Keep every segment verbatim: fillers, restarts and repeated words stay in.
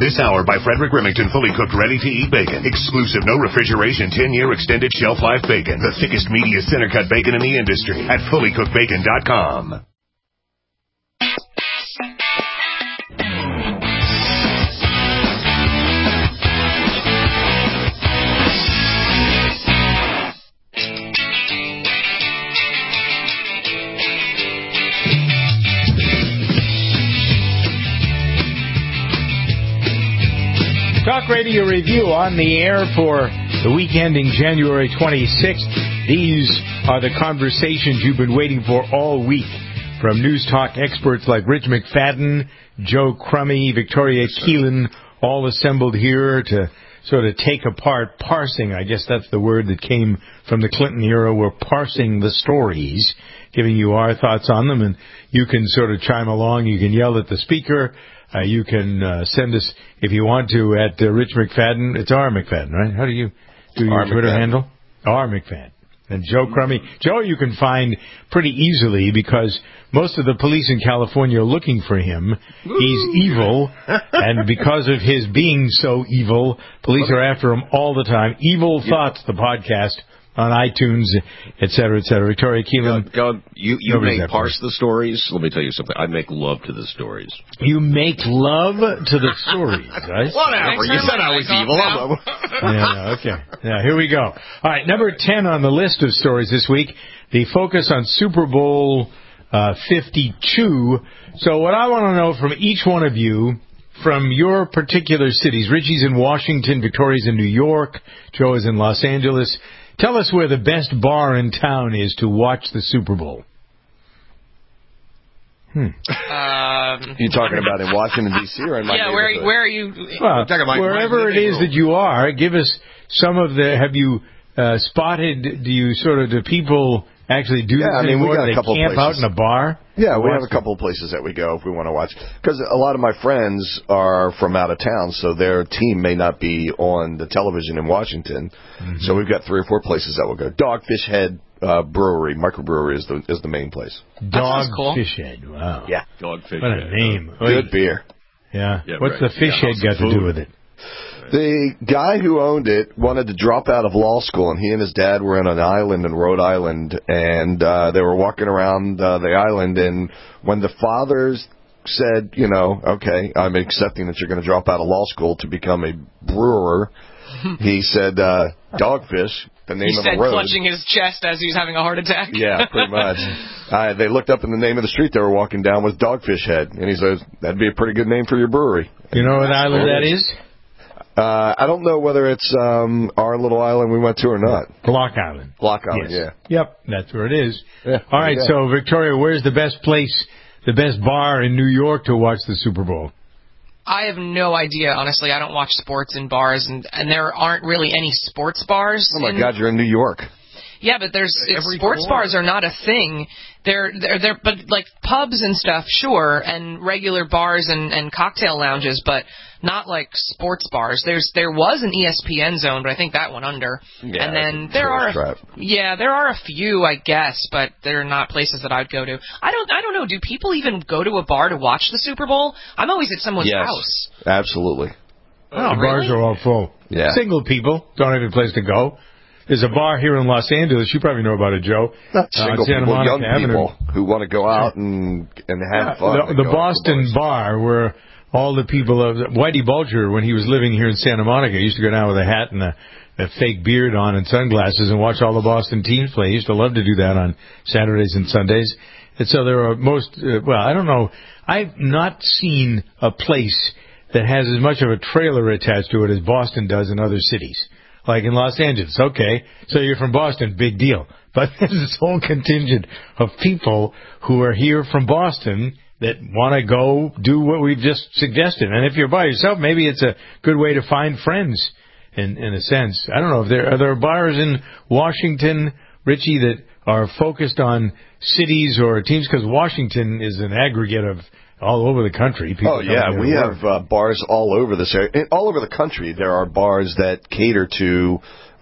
This hour by Frederick Remington, fully cooked, ready-to-eat bacon. Exclusive, no refrigeration, ten-year extended shelf life bacon. The thickest, meatiest, center-cut bacon in the industry at fully cooked bacon dot com. Talk Radio Review on the air for the week ending January twenty-sixth. These are the conversations you've been waiting for all week from News Talk experts like Rich McFadden, Joe Crummy, Victoria Keelan, all assembled here to sort of take apart, parsing, I guess that's the word that came from the Clinton era. We're parsing the stories, giving you our thoughts on them, and you can sort of chime along. You can yell at the speaker. Uh, you can uh, send us, if you want to, at uh, Rich McFadden. It's R. McFadden, right? How do you do your R. Twitter McFadden. handle? R. McFadden. And Joe Crummy. Joe you can find pretty easily because most of the police in California are looking for him. He's evil, and because of his being so evil, police are after him all the time. Evil Thoughts, the podcast, on iTunes, et cetera, et cetera. Victoria Keelan. God, God, you you may parse the stories. Let me tell you something. I make love to the stories. You make love to the stories, right? Whatever. You said I was evil. Yeah, okay. Yeah, here we go. All right, number ten on the list of stories this week, the focus on Super Bowl uh, fifty-two. So what I want to know from each one of you, from your particular cities, Richie's in Washington, Victoria's in New York, Joe is in Los Angeles. Tell us where the best bar in town is to watch the Super Bowl. Hmm. Um, you talking about in Washington, D C or in my Yeah, where, where are you? Well, my, wherever my it is room. that you are, give us some of the, have you uh, spotted, do you sort of, do people actually do yeah, this I mean, anymore? we got do a couple they camp places. out in a bar? Yeah, we have a couple of places that we go if we want to watch. Because a lot of my friends are from out of town, so their team may not be on the television in Washington. Mm-hmm. So we've got three or four places that we'll go. Dogfish Head uh, Brewery, microbrewery is the is the main place. Dogfish cool. Head, wow. Yeah. Dogfish What a Head. name. Good beer. Yeah. Yeah, What's right. the fish Yeah, head got to food. do with it? The guy who owned it wanted to drop out of law school, and he and his dad were in an island in Rhode Island, and uh, they were walking around uh, the island, and when the fathers said, you know, okay, I'm accepting that you're going to drop out of law school to become a brewer, he said, uh, Dogfish, the name He of said, a road. clutching his chest as he was having a heart attack. Yeah, pretty much. uh, they looked up, and the name of the street they were walking down was Dogfish Head, and he says, that'd be a pretty good name for your brewery. You know what island that is? Uh, I don't know whether it's um, our little island we went to or not. Block Island. Block Island, Yes. yeah. Yep, that's where it is. Yeah, All right, yeah. so, Victoria, where's the best place, the best bar in New York to watch the Super Bowl? I have no idea, honestly. I don't watch sports in bars, and, and there aren't really any sports bars. Oh, my in, God, you're in New York. Yeah, but there's it's, Every sports corner. bars are not a thing. They're they're they're but like pubs and stuff, sure, and regular bars and, and cocktail lounges, but not like sports bars. There's there was an E S P N zone, but I think that went under. Yeah, and then it's a there are tourist trap. yeah, there are a few, I guess, but they're not places that I'd go to. I don't I don't know. Do people even go to a bar to watch the Super Bowl? I'm always at someone's Yes, house. absolutely. Oh, the really? bars are all full. Yeah. Single people don't have a place to go. There's a bar here in Los Angeles. You probably know about it, Joe. Not Uh, single Santa people, Monica young Avenue. people who want to go out and and have Yeah, fun. The, They the go to Boston bars. bar where all the people of Whitey Bulger, when he was living here in Santa Monica, used to go down with a hat and a, a fake beard on and sunglasses and watch all the Boston teams play. He used to love to do that on Saturdays and Sundays. And so there are most, uh, well, I don't know. I've not seen a place that has as much of a trailer attached to it as Boston does in other cities. Like in Los Angeles, okay, so you're from Boston, big deal. But there's this whole contingent of people who are here from Boston that want to go do what we've just suggested. And if you're by yourself, maybe it's a good way to find friends, in in a sense. I don't know if there are there bars in Washington, Richie, that are focused on cities or teams, because Washington is an aggregate of all over the country. People Oh, yeah, come we here to have work. uh, bars all over this area. And all over the country, there are bars that cater to,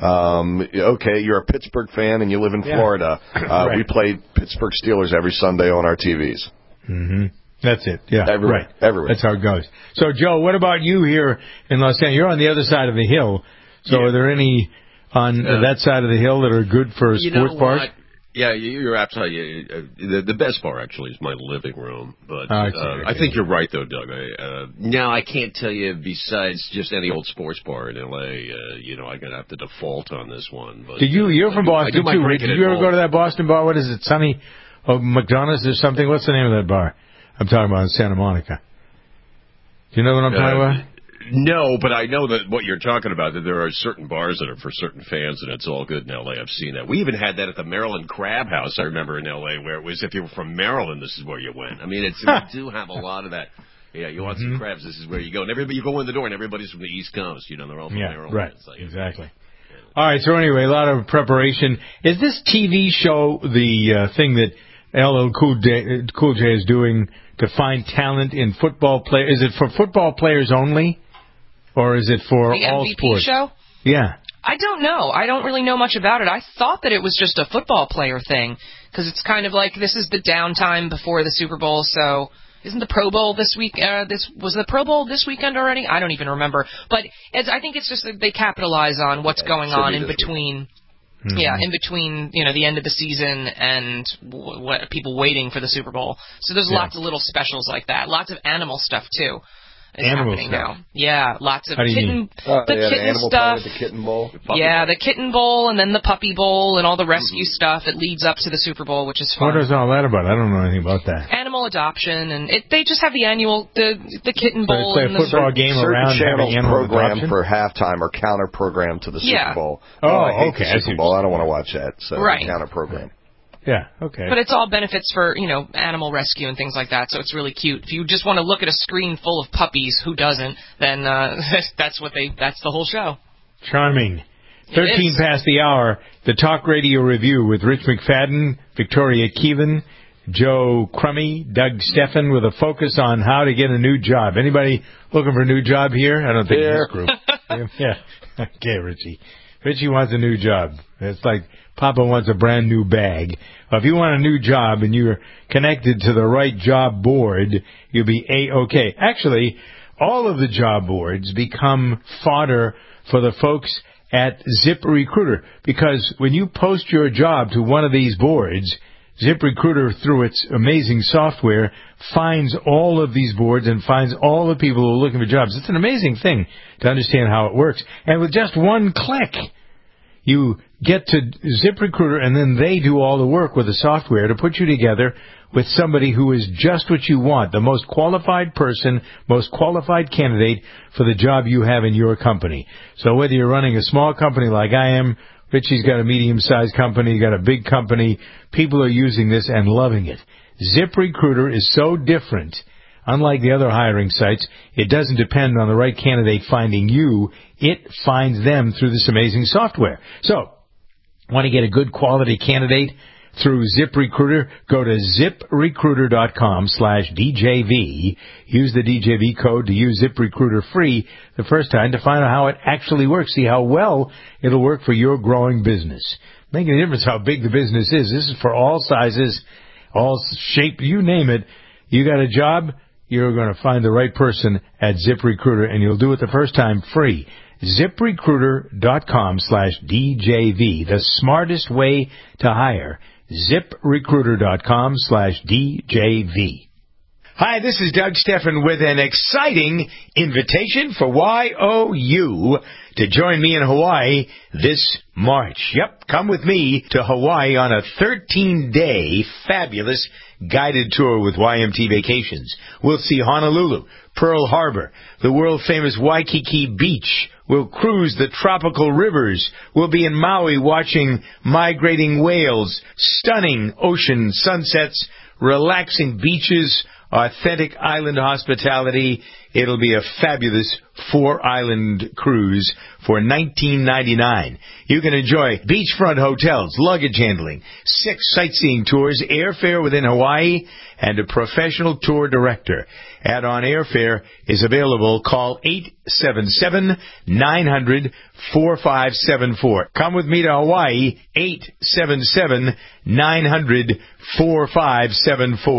um, okay, you're a Pittsburgh fan and you live in Yeah. Florida. Uh, Right. We play Pittsburgh Steelers every Sunday on our T Vs. Mm-hmm. That's it. Yeah, everywhere, right. Everywhere. That's how it goes. So, Joe, what about you here in Los Angeles? You're on the other side of the hill. So, yeah. are there any on uh, that side of the hill that are good for you sports know bars? What? Yeah, you're absolutely. Uh, the, the best bar actually is my living room, but oh, I, uh, I think you're right though, Doug. I, uh, now I can't tell you besides just any old sports bar in L A. Uh, you know, I'm gonna have to default on this one. But did you? You're uh, from I do, Boston I do my too. drinking Did you at ever home. go to that Boston bar? What is it, Sonny? Oh, McDonald's or something? What's the name of that bar? I'm talking about in Santa Monica. Do you know what I'm talking uh, about? No, but I know that what you're talking about, that there are certain bars that are for certain fans, and it's all good in L A. I've seen that. We even had that at the Maryland Crab House, I remember, in L A, where it was if you were from Maryland, this is where you went. I mean, it's we do have a lot of that. Yeah, you want mm-hmm. some crabs, this is where you go. And everybody, you go in the door, and everybody's from the East Coast. You know, they're all from yeah, Maryland. right, it's like, exactly. Yeah. All right, so anyway, a lot of preparation. Is this T V show the uh, thing that L L Cool J, Cool J is doing to find talent in football play? Is it for football players only? Or is it for the all M V P sports? Show? Yeah. I don't know. I don't really know much about it. I thought that it was just a football player thing because it's kind of like this is the downtime before the Super Bowl. So isn't the Pro Bowl this week? Uh, this was the Pro Bowl this weekend already? I don't even remember. But it's, I think it's just that they capitalize on what's Yeah, going on in between. Mm-hmm. Yeah, in between, you know, the end of the season and w- what people waiting for the Super Bowl. So there's Yeah. lots of little specials like that. Lots of animal stuff too. Is animal happening stuff. now. Yeah, lots of How do you kitten, mean? Oh, the yeah, kitten the animal stuff. planet, the kitten bowl. The Yeah, bowl. the kitten bowl and then the puppy bowl and all the rescue Mm-hmm. stuff. It leads up to the Super Bowl, which is fun. What is all that about? I don't know anything about that. Animal adoption, and it, they just have the annual the the kitten So bowl they play and a the football game Certain around channels having animal program adoption? for halftime or counter program to the Super Yeah. Bowl. Oh, I hate okay, I The see Super what Bowl. you're I don't want to watch that. So Right. counter program. Yeah, okay. But it's all benefits for, you know, animal rescue and things like that, so it's really cute. If you just want to look at a screen full of puppies, who doesn't, then uh, that's what they that's the whole show. Charming. Thirteen is. past the hour, the Talk Radio Review with Rich McFadden, Victoria Keevan, Joe Crummy, Doug Steffen, with a focus on how to get a new job. Anybody looking for a new job here? I don't think in Here. this group. Yeah. Okay, Richie. Richie wants a new job. It's like Papa wants a brand new bag. Well, if you want a new job and you're connected to the right job board, you'll be A-okay. Actually, all of the job boards become fodder for the folks at ZipRecruiter, because when you post your job to one of these boards, ZipRecruiter, through its amazing software, finds all of these boards and finds all the people who are looking for jobs. It's an amazing thing to understand how it works. And with just one click, you get to ZipRecruiter, and then they do all the work with the software to put you together with somebody who is just what you want, the most qualified person, most qualified candidate for the job you have in your company. So whether you're running a small company like I am, Richie's got a medium-sized company, you got a big company, people are using this and loving it. ZipRecruiter is so different. Unlike the other hiring sites, it doesn't depend on the right candidate finding you. It finds them through this amazing software. So, want to get a good quality candidate through ZipRecruiter? Go to ZipRecruiter.com slash DJV. Use the D J V code to use ZipRecruiter free the first time to find out how it actually works. See how well it'll work for your growing business. Making a difference how big the business is. This is for all sizes, all shape, you name it. You got a job, you're going to find the right person at ZipRecruiter, and you'll do it the first time free. ZipRecruiter.com slash DJV, the smartest way to hire. ZipRecruiter.com slash DJV. Hi, this is Doug Steffen with an exciting invitation for Y O U to join me in Hawaii this March. Yep, come with me to Hawaii on a thirteen-day fabulous guided tour with Y M T Vacations. We'll see Honolulu, Pearl Harbor, the world-famous Waikiki Beach. We'll cruise the tropical rivers. We'll be in Maui watching migrating whales, stunning ocean sunsets, relaxing beaches, authentic island hospitality. It'll be a fabulous four-island cruise for nineteen ninety-nine dollars. You can enjoy beachfront hotels, luggage handling, six sightseeing tours, airfare within Hawaii, and a professional tour director. Add-on airfare is available. Call eight seven seven, nine hundred, four five seven four. Come with me to Hawaii, eight seven seven, nine hundred, four five seven four.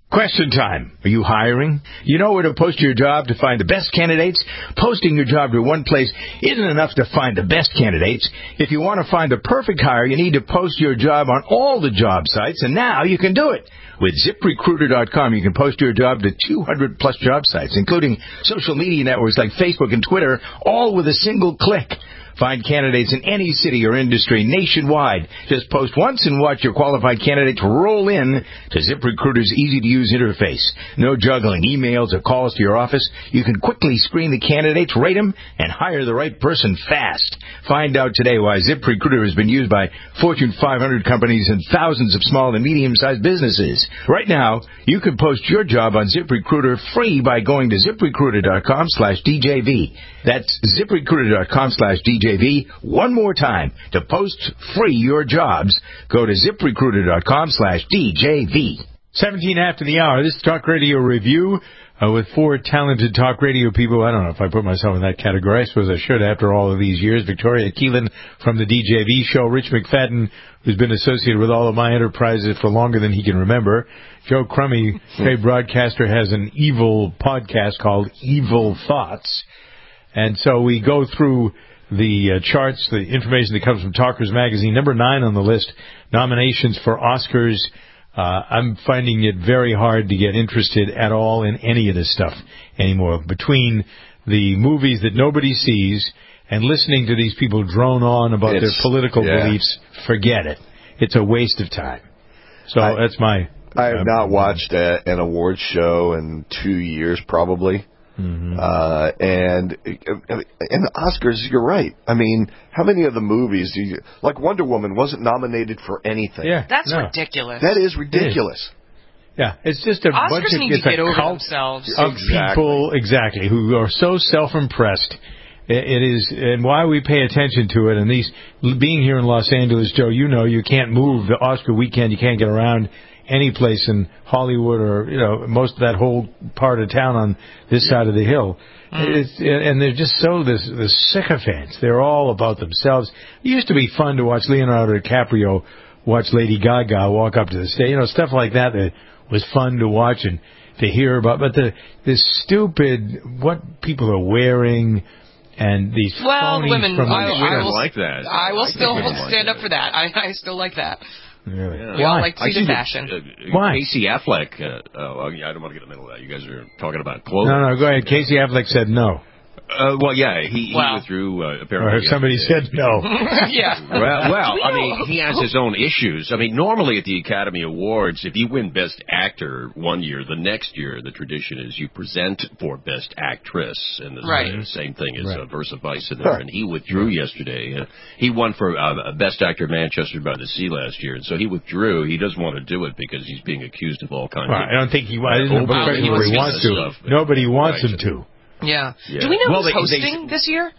Question time. Are you hiring? You know where to post your job to find the best candidates? Posting your job to one place isn't enough to find the best candidates. If you want to find the perfect hire, you need to post your job on all the job sites, and now you can do it. With zip recruiter dot com, you can post your job to two hundred plus job sites, including social media networks like Facebook and Twitter, all with a single click. Find candidates in any city or industry nationwide. Just post once and watch your qualified candidates roll in to ZipRecruiter's easy-to-use interface. No juggling emails or calls to your office. You can quickly screen the candidates, rate them, and hire the right person fast. Find out today why ZipRecruiter has been used by Fortune five hundred companies and thousands of small and medium-sized businesses. Right now, you can post your job on ZipRecruiter free by going to ZipRecruiter dot com slash D J V. That's ZipRecruiter dot com slash D J V. One more time. To post free your jobs, go to ZipRecruiter dot com slash D J V. seventeen after the hour. This is Talk Radio Review uh, with four talented talk radio people. I don't know if I put myself in that category. I suppose I should after all of these years. Victoria Keelan from the D J V show. Rich McFadden, who's been associated with all of my enterprises for longer than he can remember. Joe Crummy, great broadcaster, has an evil podcast called Evil Thoughts. And so we go through the uh, charts, the information that comes from Talkers Magazine. Number nine on the list, nominations for Oscars. Uh, I'm finding it very hard to get interested at all in any of this stuff anymore. Between the movies that nobody sees and listening to these people drone on about it's, their political yeah. beliefs, forget it. It's a waste of time. So I, that's my... I have uh, not watched a, an awards show in two years, probably. Mm-hmm. Uh, and and the Oscars, you're right. I mean, how many of the movies do you like? Wonder Woman wasn't nominated for anything. Yeah, That's no. ridiculous. That is ridiculous. Yeah, it's just a Oscars bunch of need it's to get a over cult themselves. of Exactly. people exactly who are so self-impressed. It, it is, and why we pay attention to it. And these being here in Los Angeles, Joe, you know, you can't move the Oscar weekend. You can't get around any place in Hollywood or, you know, most of that whole part of town on this side of the hill. Mm. It's, and they're just so, this, the sycophants. They're all about themselves. It used to be fun to watch Leonardo DiCaprio watch Lady Gaga walk up to the stage. You know, stuff like that that was fun to watch and to hear about. But the, this stupid, what people are wearing and these well, phonies women, from... I, we I don't will, like that. I will I still like stand that. up for that. I, I still like that. Really? Yeah. We all Why? like to see the fashion. Uh, Why? Casey Affleck. Uh, oh, I don't want to get in the middle of that. You guys are talking about clothing. No, no, go ahead. Casey Affleck said no. Uh, well, yeah, he, he Wow. withdrew, uh, apparently. Or somebody said no. yeah. Well, well, I mean, he has his own issues. I mean, normally at the Academy Awards, if you win Best Actor one year, the next year, the tradition is you present for Best Actress. And the Right. uh, same thing is Right. uh, Versa Vice in there. And he withdrew yesterday. Uh, he won for uh, Best Actor Manchester by the Sea last year. And so he withdrew. He doesn't want to do it because he's being accused of all kinds Well, of... I don't think he, I didn't Uh, know he he was wants to. stuff. Nobody wants Right. him to. Yeah. Yeah. Do we know Well, who's they- they- hosting this year?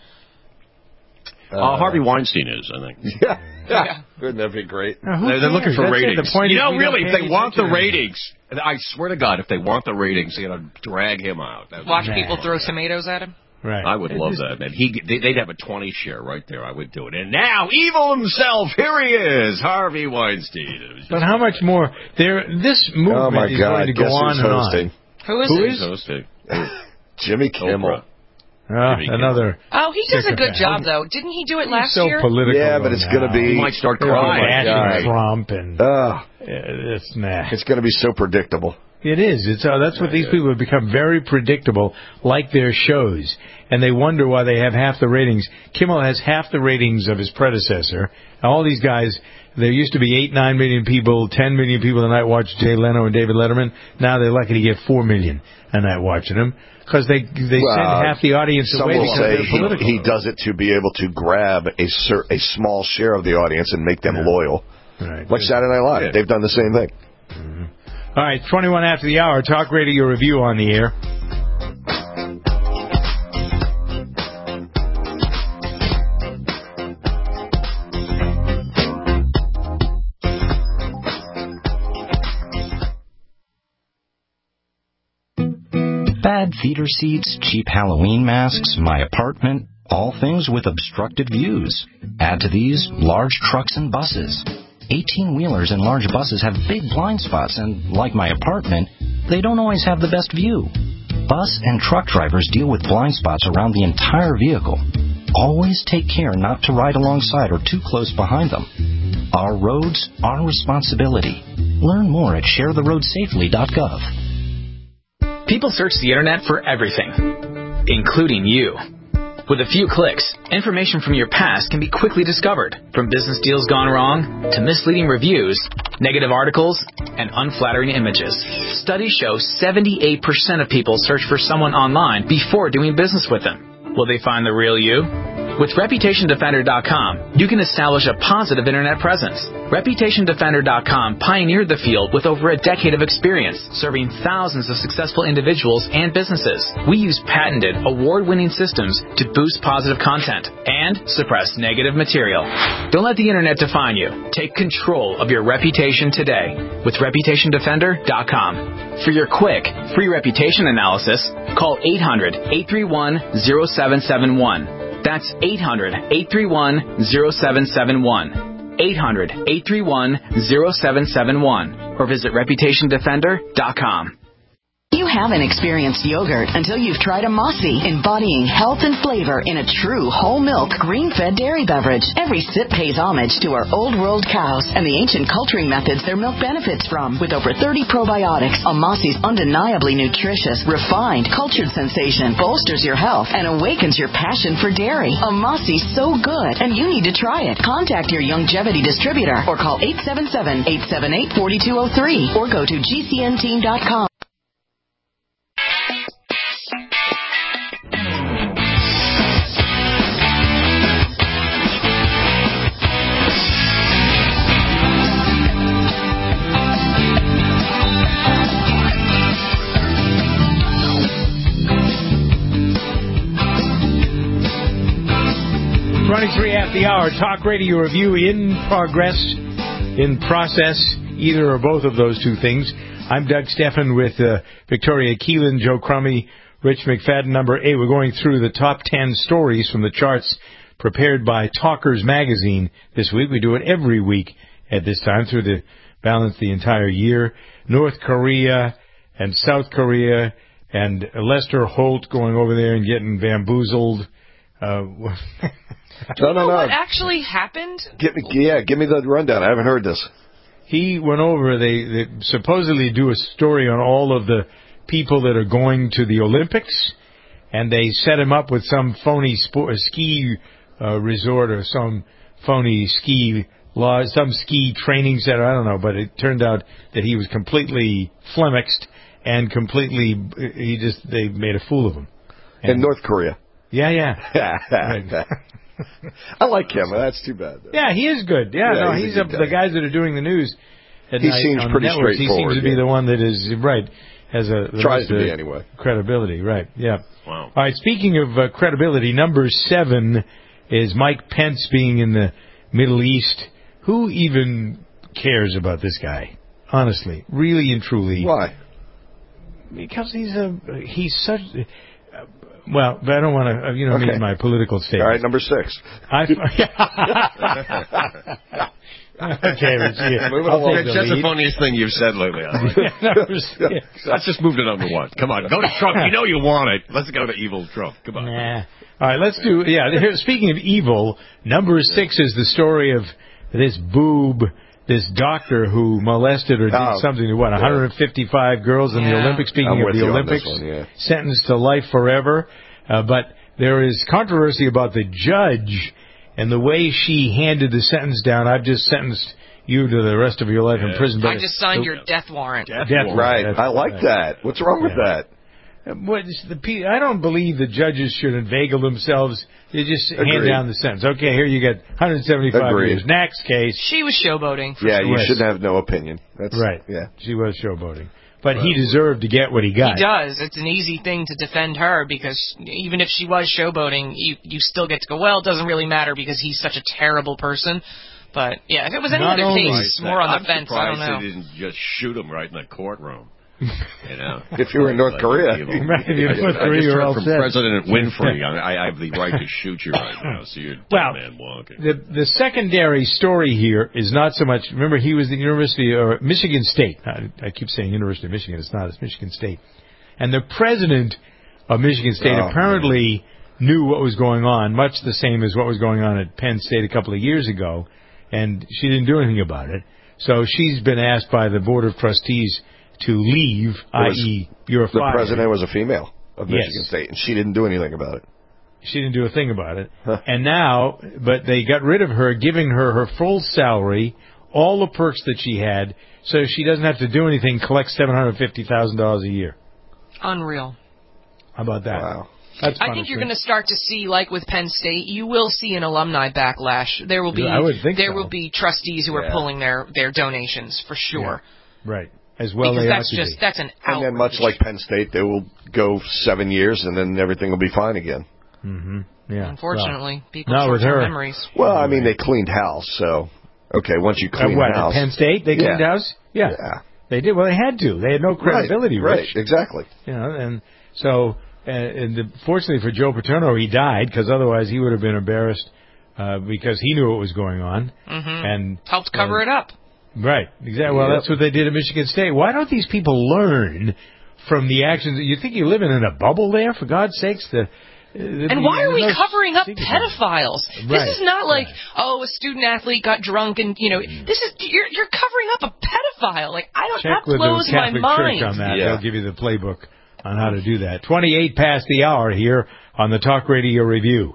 Uh, Harvey Weinstein is, I think. Yeah. Yeah. Wouldn't that be great? Now, who They're, they're looking cares? for That's it. ratings. The point you is know, we don't really, pay if they any want the attention. ratings, I swear to God, if they want the ratings, they're going to drag him out. That would Watch be people fun. throw tomatoes at him? Right. I would It's love just- that, man. He, they, they'd have a twenty share right there. I would do it. And now, evil himself, here he is, Harvey Weinstein. It was just- But how much more? There, this movement Oh my is God! going to go Guess on who's and hosting? Who is Who it? is- hosting. Jimmy Kimmel. Oprah. on. Uh, Jimmy another. Oh, he does a good Sycophant. job, though. Didn't he do it He's last so year? political. Yeah, but though it's now. going to be. He might start They're crying. bashing God. Trump and Uh, it's nah. it's going to be so predictable. It is. It's uh, that's what Yeah, these yeah. people have become very predictable, like their shows, and they wonder why they have half the ratings. Kimmel has half the ratings of his predecessor. All these guys, there used to be eight, nine million people, ten million people a night watch Jay Leno and David Letterman. Now they're lucky to get four million a night watching them because they they Well, send half the audience Some away will because say they're he, political. he does it to be able to grab a cer- a small share of the audience and make them Yeah. loyal. Right. Like Saturday Night Live, Yeah. they've done the same thing. All right, twenty-one after the hour. Talk Radio Review on the air. Bad theater seats, cheap Halloween masks, my apartment, all things with obstructed views. Add to these large trucks and buses. eighteen-wheelers and large buses have big blind spots, and like my apartment, they don't always have the best view. Bus and truck drivers deal with blind spots around the entire vehicle. Always take care not to ride alongside or too close behind them. Our roads, our responsibility. Learn more at share the road safely dot gov. People search the internet for everything, including you. With a few clicks, information from your past can be quickly discovered, from business deals gone wrong to misleading reviews, negative articles, and unflattering images. Studies show seventy-eight percent of people search for someone online before doing business with them. Will they find the real you? With Reputation Defender dot com, you can establish a positive internet presence. Reputation Defender dot com pioneered the field with over a decade of experience, serving thousands of successful individuals and businesses. We use patented, award-winning systems to boost positive content and suppress negative material. Don't let the internet define you. Take control of your reputation today with Reputation Defender dot com. For your quick, free reputation analysis, call eight hundred, eight three one, zero seven seven one. That's eight hundred, eight three one, zero seven seven one. eight hundred, eight three one, zero seven seven one. Or visit Reputation Defender dot com. You haven't experienced yogurt until you've tried a Mossy, embodying health and flavor in a true whole milk, green-fed dairy beverage. Every sip pays homage to our old world cows and the ancient culturing methods their milk benefits from. With over thirty probiotics, a Mossy's undeniably nutritious, refined, cultured sensation bolsters your health and awakens your passion for dairy. A Mossy's so good, and you need to try it. Contact your Youngevity distributor or call eight seven seven, eight seven eight, four two zero three or go to G C N team dot com. Running three at the hour. Talk radio review in progress, in process, either or both of those two things. I'm Doug Steffen with uh, Victoria Keelan, Joe Crummy, Rich McFadden. Number eight, we're going through the top ten stories from the charts prepared by Talkers Magazine this week. We do it every week at this time through the balance the entire year. North Korea and South Korea and Lester Holt going over there and getting bamboozled. Uh, no, no, no. What actually happened? Give me, yeah, give me the rundown. I haven't heard this. He went over, they, they supposedly do a story on all of the people that are going to the Olympics, and they set him up with some phony sport, ski uh, resort or some phony ski law, some ski training center, I don't know, but it turned out that he was completely flummoxed and completely, he just, they made a fool of him. And, in North Korea. Yeah, yeah. I like him. That's too bad, though. Yeah, he is good. Yeah, yeah no, he's, he's a a, guy. the guys that are doing the news. At he night seems on pretty the networks, straightforward. He seems to be yeah. the one that is right, has a the tries most, to be uh, anyway. Credibility, right? Yeah. Wow. All right. Speaking of uh, credibility, number seven is Mike Pence being in the Middle East. Who even cares about this guy? Honestly, really and truly. Why? Because he's a he's such. Uh, Well, but I don't want to, you know, okay. make my political statement. All right, number six. I, okay, let's see. I'll take the That's lead. the funniest thing you've said lately. Let's just move to number one. Come on, go to Trump. You know you want it. Let's go to evil Trump. Come on. Nah. All right, let's do, yeah, here, speaking of evil, number six is the story of this boob, this doctor who molested or did oh, something to, what, one hundred fifty-five girls in yeah. the Olympics, speaking I'm of with the you on Olympics, this one, yeah. sentenced to life forever. Uh, but there is controversy about the judge and the way she handed the sentence down. I've just sentenced you to the rest of your life yeah. in prison. But I just signed your death warrant. Death Death warrant. Right. That's I like right. that. What's wrong with Yeah. that? What is the, I don't believe the judges should inveigle themselves. They just hand Agreed. down the sentence. Okay, here you get one hundred seventy-five Agreed. years. Next case. She was showboating. Yeah, you West. should have no opinion. That's Right. Yeah. She was showboating. But he deserved to get what he got. He does. It's an easy thing to defend her because even if she was showboating, you you still get to go, well, it doesn't really matter because he's such a terrible person. But, yeah, if it was any Not other only- case, more on the I'm fence, I don't surprised know. they didn't just shoot him right in the courtroom. You know, if you were in North like, Korea, right, if you're in North I, Korea, I just you're heard all from set. President Winfrey. I, I have the right to shoot you right now, so you're a well, man walking. The the secondary story here is not so much. Remember, he was the University or Michigan State. I, I keep saying University of Michigan. It's not. It's Michigan State. And the president of Michigan State oh, apparently man. knew what was going on, much the same as what was going on at Penn State a couple of years ago, and she didn't do anything about it. So she's been asked by the Board of Trustees to leave, that is, you're the fired. The president was a female of Michigan yes. State, and she didn't do anything about it. She didn't do a thing about it. And now, but they got rid of her, giving her her full salary, all the perks that she had, so she doesn't have to do anything, collect seven hundred fifty thousand dollars a year. Unreal. How about that? Wow. That's I think you're going to start to see, like with Penn State, you will see an alumni backlash. There will be I would think there so. will be trustees who yeah. are pulling their, their donations for sure. Yeah. Right. As well, because they that's ought to just be. that's an outrage. And then, much like Penn State, they will go seven years, and then everything will be fine again. Mm-hmm. Yeah. Unfortunately, well, people not short with her. memories. Well, I mean, they cleaned house, so okay. Once you clean uh, what, house, at Penn State, they cleaned yeah. house. Yeah. yeah, they did. Well, they had to. They had no credibility. Right, Rich. right. Exactly. You know, and so. Uh, and the, fortunately for Joe Paterno, he died, because otherwise he would have been embarrassed uh, because he knew what was going on. Mm-hmm. And helped cover uh, it up. Right. Exactly. Well, yep. that's what they did at Michigan State. Why don't these people learn from the actions? You think you're living in a bubble there, for God's sakes? The, the, and why are we no covering up secret. pedophiles? Right. This is not like, right. oh, a student athlete got drunk and, you know, this is, you're you're covering up a pedophile. Like, I don't, Check that with blows the Catholic my Church mind. on that. Yeah. They'll give you the playbook on how to do that. twenty-eight past the hour here on the Talk Radio Review.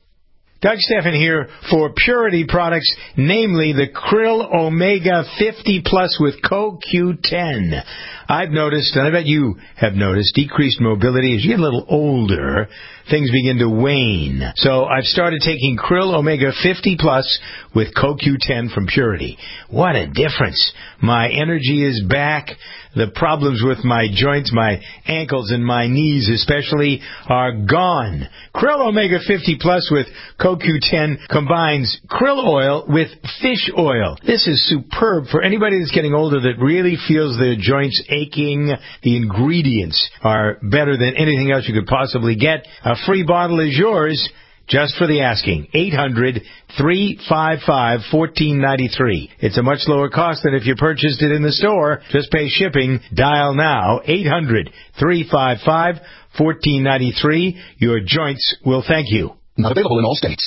Doug Stephan here for Purity products, namely the Krill Omega fifty Plus with C O Q ten. I've noticed, and I bet you have noticed, decreased mobility. As you get a little older, things begin to wane. So I've started taking Krill Omega fifty Plus with C O Q ten from Purity. What a difference. My energy is back. The problems with my joints, my ankles and my knees especially, are gone. Krill Omega fifty Plus with C O Q ten combines krill oil with fish oil. This is superb for anybody that's getting older that really feels their joints aching. The ingredients are better than anything else you could possibly get. A free bottle is yours. Just for the asking. eight hundred, three five five, one four nine three. It's a much lower cost than if you purchased it in the store. Just pay shipping. Dial now. eight hundred, three five five, one four nine three. Your joints will thank you. Not available in all states.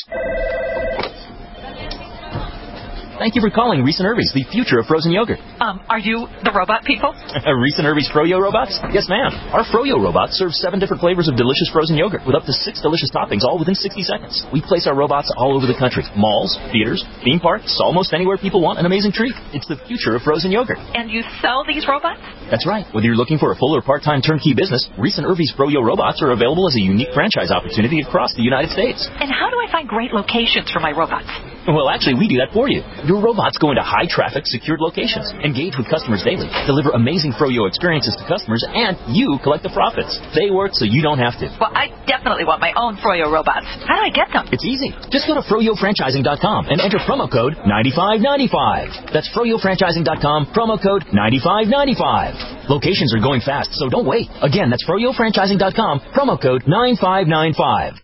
Thank you for calling Reese and Irvy's, the future of frozen yogurt. Um, are you the robot people? Reese and Irvy's Froyo robots? Yes, ma'am. Our Froyo robots serve seven different flavors of delicious frozen yogurt with up to six delicious toppings, all within sixty seconds. We place our robots all over the country. Malls, theaters, theme parks, almost anywhere people want an amazing treat. It's the future of frozen yogurt. And you sell these robots? That's right. Whether you're looking for a full or part-time turnkey business, Reese and Irvy's Froyo robots are available as a unique franchise opportunity across the United States. And how do I find great locations for my robots? Well, actually, we do that for you. Your robots go into high-traffic, secured locations, engage with customers daily, deliver amazing Froyo experiences to customers, and you collect the profits. They work so you don't have to. Well, I definitely want my own Froyo robots. How do I get them? It's easy. Just go to froyo franchising dot com and enter promo code ninety-five ninety-five. That's froyo franchising dot com, promo code ninety-five ninety-five. Locations are going fast, so don't wait. Again, that's froyo franchising dot com, promo code nine five nine five.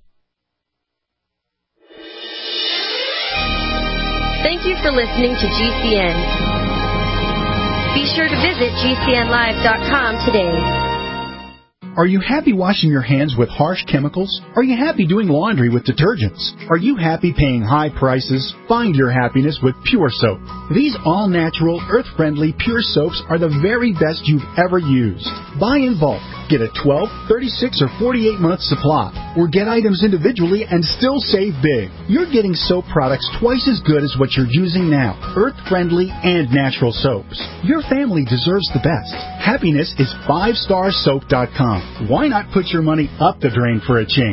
Thank you for listening to G C N. Be sure to visit G C N live dot com today. Are you happy washing your hands with harsh chemicals? Are you happy doing laundry with detergents? Are you happy paying high prices? Find your happiness with Pure Soap. These all-natural, earth-friendly Pure Soaps are the very best you've ever used. Buy in bulk. Get a twelve, thirty-six, or forty-eight month supply, or get items individually and still save big. You're getting soap products twice as good as what you're using now. Earth-friendly and natural soaps. Your family deserves the best. Happiness is five star soap dot com. Why not put your money up the drain for a change?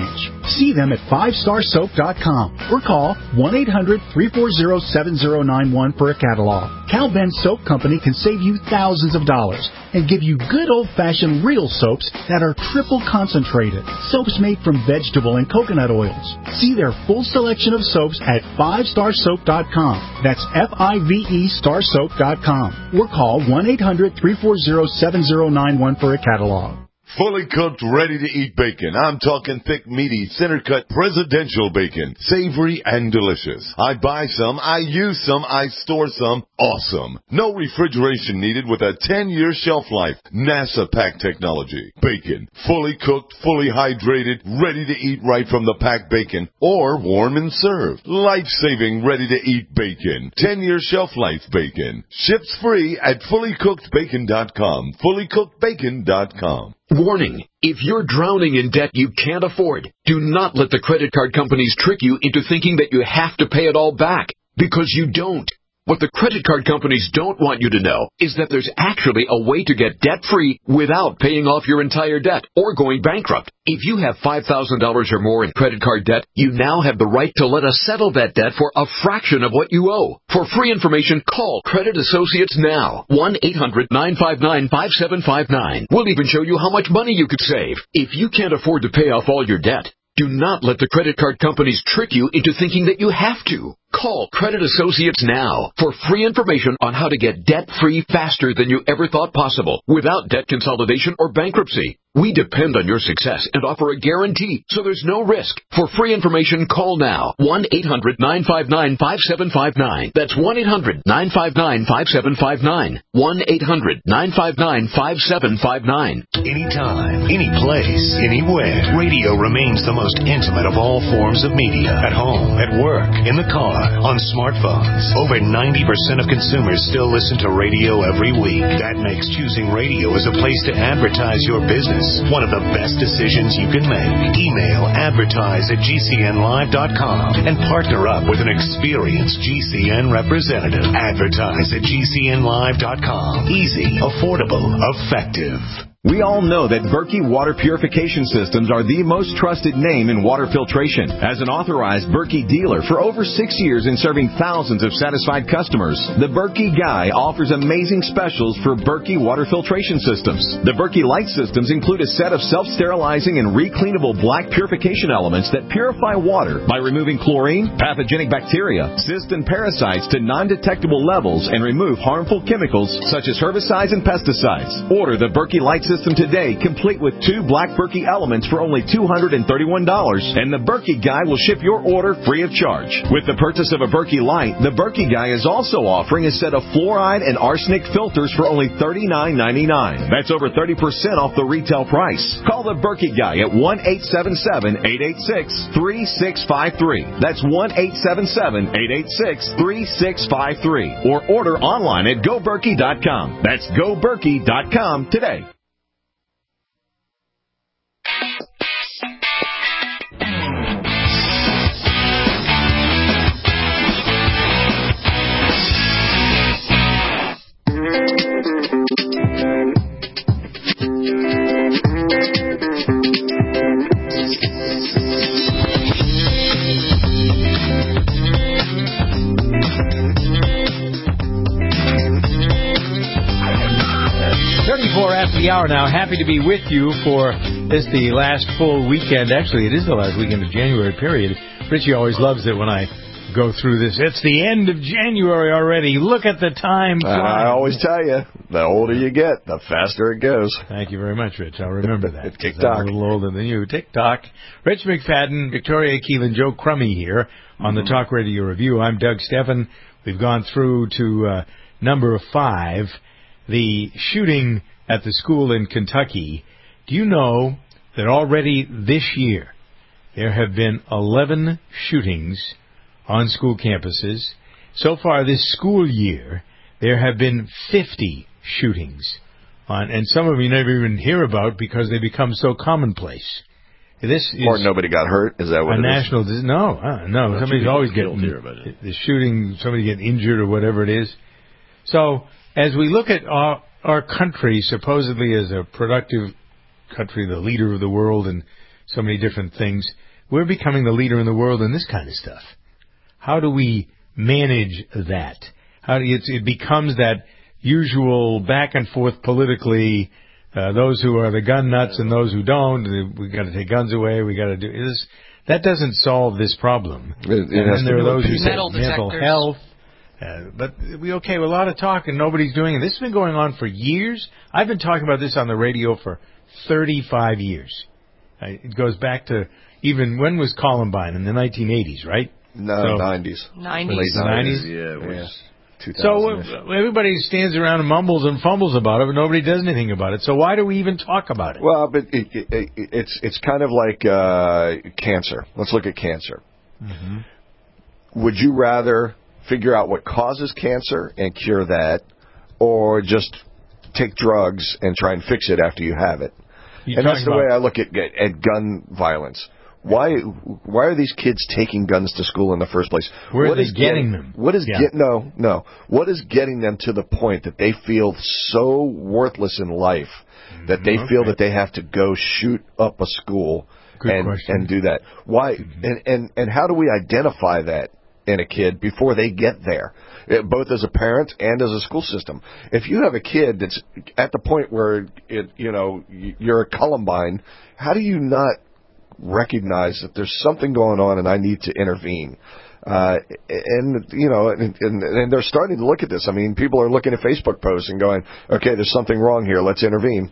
See them at five star soap dot com or call one eight hundred, three four zero, seven zero nine one for a catalog. Cal Ben Soap Company can save you thousands of dollars and give you good old-fashioned real soaps that are triple concentrated. Soaps made from vegetable and coconut oils. See their full selection of soaps at five star soap dot com. That's F I V E star soap dot com. Or call one eight hundred, three four zero, seven zero nine one for a catalog. Fully cooked, ready-to-eat bacon. I'm talking thick, meaty, center-cut presidential bacon. Savory and delicious. I buy some, I use some, I store some. Awesome. No refrigeration needed with a ten-year shelf life. NASA pack technology. Bacon. Fully cooked, fully hydrated, ready to eat right from the packed bacon. Or warm and served. Life-saving, ready-to-eat bacon. ten-year shelf life bacon. Ships free at fully cooked bacon dot com. fully cooked bacon dot com. Warning, if you're drowning in debt you can't afford, do not let the credit card companies trick you into thinking that you have to pay it all back, because you don't. What the credit card companies don't want you to know is that there's actually a way to get debt-free without paying off your entire debt or going bankrupt. If you have five thousand dollars or more in credit card debt, you now have the right to let us settle that debt for a fraction of what you owe. For free information, call Credit Associates now. one eight hundred, nine five nine, five seven five nine. We'll even show you how much money you could save. If you can't afford to pay off all your debt, do not let the credit card companies trick you into thinking that you have to. Call Credit Associates now for free information on how to get debt-free faster than you ever thought possible without debt consolidation or bankruptcy. We depend on your success and offer a guarantee, so there's no risk. For free information, call now. one eight hundred, nine five nine, five seven five nine. That's one eight hundred, nine five nine, five seven five nine. one eight hundred, nine five nine, five seven five nine. Anytime, any place, anywhere. Radio remains the most intimate of all forms of media. At home, at work, in the car, on smartphones. Over ninety percent of consumers still listen to radio every week. That makes choosing radio as a place to advertise your business one of the best decisions you can make. Email advertise at G C N live dot com and partner up with an experienced G C N representative. Advertise at G C N live dot com. Easy, affordable, effective. We all know that Berkey Water Purification Systems are the most trusted name in water filtration. As an authorized Berkey dealer for over six years and serving thousands of satisfied customers, the Berkey Guy offers amazing specials for Berkey Water Filtration Systems. The Berkey Light Systems include a set of self-sterilizing and recleanable black purification elements that purify water by removing chlorine, pathogenic bacteria, cysts, and parasites to non-detectable levels and remove harmful chemicals such as herbicides and pesticides. Order the Berkey Light System today, complete with two black Berkey elements for only two hundred thirty-one dollars, and the Berkey Guy will ship your order free of charge. With the purchase of a Berkey Light, the Berkey Guy is also offering a set of fluoride and arsenic filters for only thirty-nine ninety-nine. That's over thirty percent off the retail price. Call the Berkey Guy at one eight seven seven, eight eight six, three six five three. That's one eight seven seven, eight eight six, three six five three. Or order online at go berkey dot com. That's go berkey dot com today. thirty-four after the hour now. Happy to be with you for this, the last full weekend. Actually, it is the last weekend of January, period. Richie always loves it when I go through this. It's the end of January already. Look at the time. Uh, I always tell you, the older you get, the faster it goes. Thank you very much, Rich. I'll remember that. Tick-tock. I'm a little older than you. Tick-tock. Rich McFadden, Victoria Keelan, Joe Crummy here on the Talk Radio Review. I'm Doug Steffen. We've gone through to uh, number five, the shooting at the school in Kentucky. Do you know that already this year there have been eleven shootings on school campuses? So far this school year, there have been fifty shootings, on, and some of them you never even hear about because they become so commonplace. This is or nobody got hurt. Is that what a it national? is? No, uh, no. Not Somebody's always getting here, but it. the shooting. Somebody getting injured or whatever it is. So as we look at our, our country, supposedly as a productive country, the leader of the world, and so many different things, we're becoming the leader in the world in this kind of stuff. How do we manage that? How do you, it, it becomes that usual back and forth politically, uh, those who are the gun nuts and those who don't, we got to take guns away, we got to do this. That doesn't solve this problem. It, it and then there are those who say metal mental detectors. health. Uh, but we okay with a lot of talk and nobody's doing it. This has been going on for years. I've been talking about this on the radio for thirty-five years. Uh, it goes back to even when was Columbine in the nineteen eighties, right? No, so, nineties. nineties. Late nineties? Yeah, it was yeah. So uh, everybody stands around and mumbles and fumbles about it, but nobody does anything about it. So why do we even talk about it? Well, but it, it, it, it's it's kind of like uh, cancer. Let's look at cancer. Mm-hmm. Would you rather figure out what causes cancer and cure that, or just take drugs and try and fix it after you have it? You're and that's the about- way I look at, at at gun violence. Why why are these kids taking guns to school in the first place? Where are What they is getting them? What is Yeah. get no no? What is getting them to the point that they feel so worthless in life that they Okay. feel that they have to go shoot up a school Good and question. and do that? Why and, and and how do we identify that in a kid before they get there, it, both as a parent and as a school system? If you have a kid that's at the point where it, you know you're a Columbine, how do you not recognize that there's something going on and I need to intervene? Uh, and, you know, and, and, and they're starting to look at this. I mean, people are looking at Facebook posts and going, okay, there's something wrong here. Let's intervene.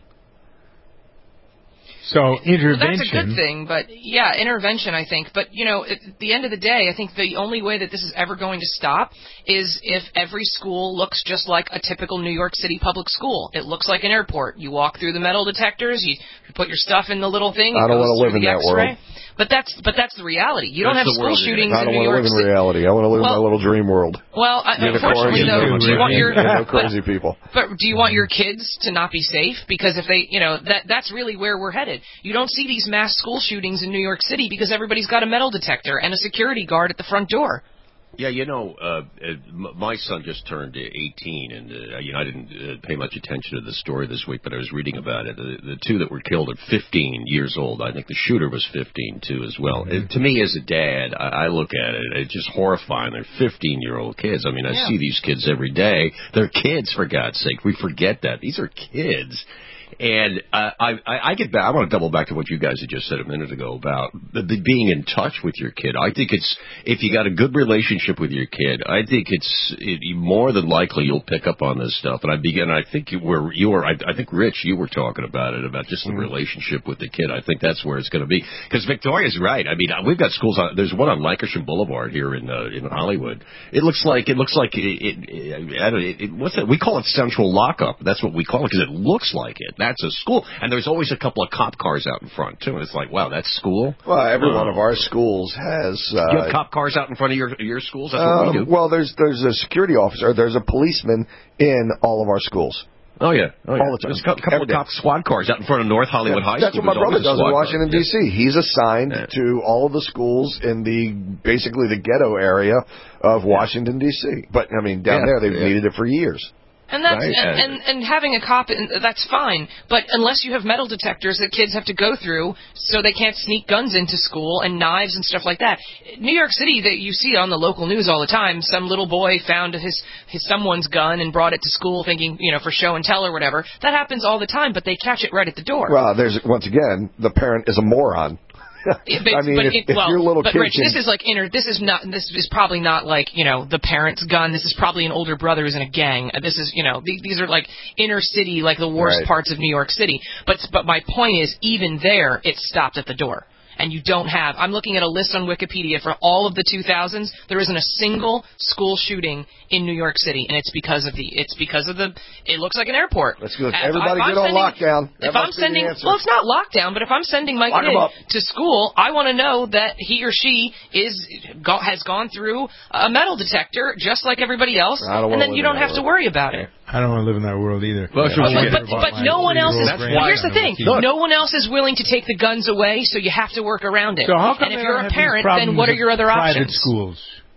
So intervention. Well, that's a good thing, but yeah, intervention, I think. But, you know, at the end of the day, I think the only way that this is ever going to stop is if every school looks just like a typical New York City public school. It looks like an airport. You walk through the metal detectors, you, you put your stuff in the little thing. I it don't goes want to live through in the that X-ray. world. But that's but that's the reality. You don't That's have the school world you're in. shootings I in don't New want to York live in City. reality. I want to live in Well- my little dream world. Well, I, Unicorns unfortunately, and though, do you want your no crazy people? But do you want your kids to not be safe? Because if they, you know, that that's really where we're headed. You don't see these mass school shootings in New York City because everybody's got a metal detector and a security guard at the front door. Yeah, you know, uh, uh, my son just turned eighteen, and uh, you know, I didn't uh, pay much attention to the story this week, but I was reading about it. The, the two that were killed at fifteen years old, I think the shooter was fifteen too, as well. Mm-hmm. It, to me, as a dad, I, I look at it; it's just horrifying. They're fifteen-year-old kids. I mean, I Yeah. see these kids every day. They're kids, for God's sake. We forget that these are kids. And uh, I, I, I get back. I want to double back to what you guys had just said a minute ago about the, the being in touch with your kid. I think it's if you got a good relationship with your kid, I think it's it, more than likely you'll pick up on this stuff. And I begin. I think you were you were. I, I think Rich, you were talking about it about just the Mm-hmm. relationship with the kid. I think that's where it's going to be because Victoria's right. I mean, we've got schools. On, there's one on Lancashire Boulevard here in uh, in Hollywood. It looks like it looks like it. it, it, I don't, it, it what's that? We call it central lockup. That's what we call it because it looks like it. That's a school, and there's always a couple of cop cars out in front too. And it's like, wow, that's school. Well, every Oh. one of our schools has. Uh, You have cop cars out in front of your your schools. That's what we um, do. well, there's there's a security officer. There's a policeman in all of our schools. Oh yeah, oh, yeah. all the time. There's a couple, couple Every of day. cop squad cars out in front of North Hollywood Yeah, High that's School. what my There's brother always a does in squad Washington, car. D C He's assigned Yeah. to all of the schools in the basically the ghetto area of Washington, D C But, I mean, down Yeah, there, they've yeah. needed it for years. And that's Right. and, and and having a cop, that's fine. But unless you have metal detectors that kids have to go through, so they can't sneak guns into school and knives and stuff like that. New York City, that you see on the local news all the time, some little boy found his his someone's gun and brought it to school, thinking, you know, for show and tell or whatever. That happens all the time, but they catch it right at the door. Well, there's once again, the parent is a moron. Yeah, but, I mean, but if, it, if well, your little but kid Rich, can, this is like inner. This is not. This is probably not like you know the parent's gun. This is probably an older brother who's in a gang. Uh, This is you know th- these are like inner city, like the worst Right. parts of New York City. But but my point is, even there, it stopped at the door. And you don't have. I'm looking at a list on Wikipedia for all of the two thousands. There isn't a single school shooting in New York City, and it's because of the. It's because of the. It looks like an airport. Let's go. If- Everybody if I'm get on sending- lockdown. That If I'm must be the sending, answer. well, it's not lockdown, but if I'm sending my Lock 'em kid up. to school, I want to know that he or she is go, has gone through a metal detector just like everybody else, I don't and wanna then live you in don't that have to world. worry about it. I don't want to live in that world either. Well, Yeah. sure, But, we'll but, but, but no one else is. That's But here's the thing: Look. no one else is willing to take the guns away, so you have to work around it. So how come and if they you're don't a have these parent, problems then what are at your other private options? schools?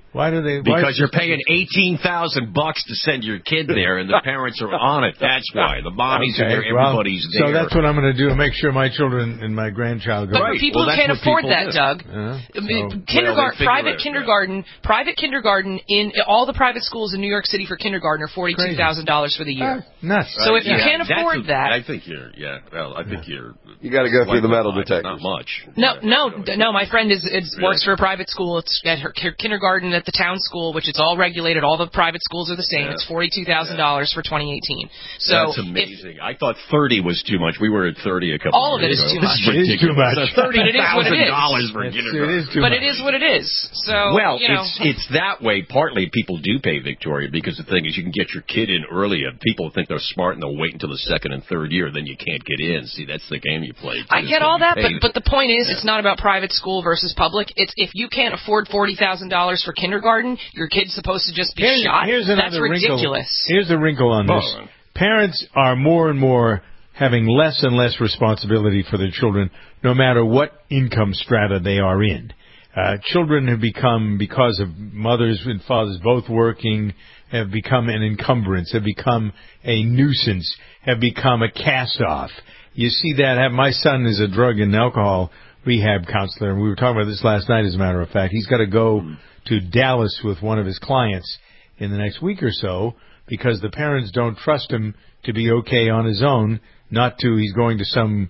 Why do they? Because why you're paying eighteen thousand bucks to send your kid there, and the parents are on it. That's why the mommies Okay, are there, well, everybody's there. So that's what I'm going to do to make sure my children and my grandchild go. But for people well, who can't afford that, do. Doug, Yeah, I mean, so- kindergarten, well, private out, kindergarten, yeah. private kindergarten in all the private schools in New York City for kindergarten are forty-two thousand dollars for the year. Uh, nuts. So if you yeah, can't afford a, that, I think you're. Yeah, well, I think you're. You got to go through the metal like, detectors. Not much. no, no, no. My friend is, is Really? works for a private school. It's at her, her kindergarten at the town school, which it's all regulated. All the private schools are the same. Yeah. It's forty-two thousand dollars for twenty eighteen. So That's amazing. I thought thirty was too much. We were at thirty a couple. All of it years is ago. too much. This is It is too ridiculous. much. Thirty But it is what it thousand is. dollars for It's- kindergarten. it is too but much. it is what it is. So Well, you know, it's it's that way. Partly people do pay, Victoria, because the thing is you can get your kid in early, and people think they're smart and they'll wait until the second and third year, then you can't get in. See, that's the game you play. I get all that, but Paid. but the point is, it's not about private school versus public. It's if you can't afford forty thousand dollars for kindergarten, your kid's supposed to just be Here's, shot. here's That's another ridiculous. wrinkle. Here's a wrinkle on this. Oh. Parents are more and more having less and less responsibility for their children, no matter what income strata they are in. Uh, children have become, because of mothers and fathers both working, have become an encumbrance, have become a nuisance, have become a cast-off. You see that. Have, my son is a drug and alcohol rehab counselor, and we were talking about this last night, as a matter of fact. He's got to go to Dallas with one of his clients in the next week or so because the parents don't trust him to be okay on his own, not to, he's going to some,